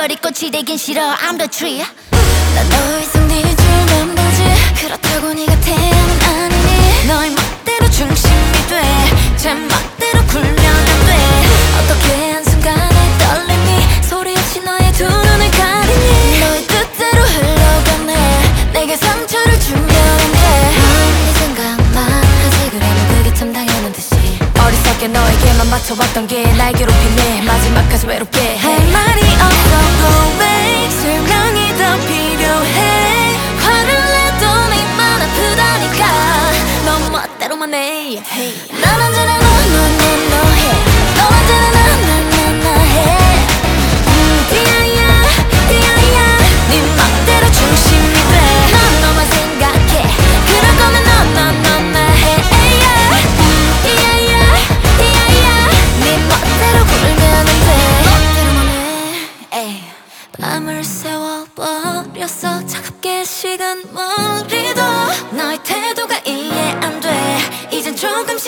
머리 꽃이 되긴 싫어 I'm the tree. 난 더 이상 네 줄만 보지. 그렇다고 네가 태양은 아니니. 너의 멋대로 중심이 돼. 제 멋대로 굴면 안 돼. 어떻게 한순간에 떨림이 소리 없이 너의 두 눈을 가리니. 너의 뜻대로 흘러가네. 내게 상처를 주면 안 돼. 넌 네 생각만 하지. 그래 뭐 그게 참 당연한 듯이. 어리석게 너에게만 맞춰왔던 게 날 괴롭히네. 마지막까지 외롭게 할 말이 없어. No way. 설명이 더 필요해. 화를 내도 네만 아프다니까. 너 멋대로만 해. 난 언제나 너 해. 너 언제나 나 해. 디아야 디아야. 네 멋대로 중심이 돼. 넌 너만 생각해. 그럴 거면 너 해. 디아야 디아야. 네 멋대로 굴면 안 돼. 멋대로만 해. 밤을 세워버렸어. 차갑게 식은 머리도. 너의 태도가 이해 안 돼. 이젠 조금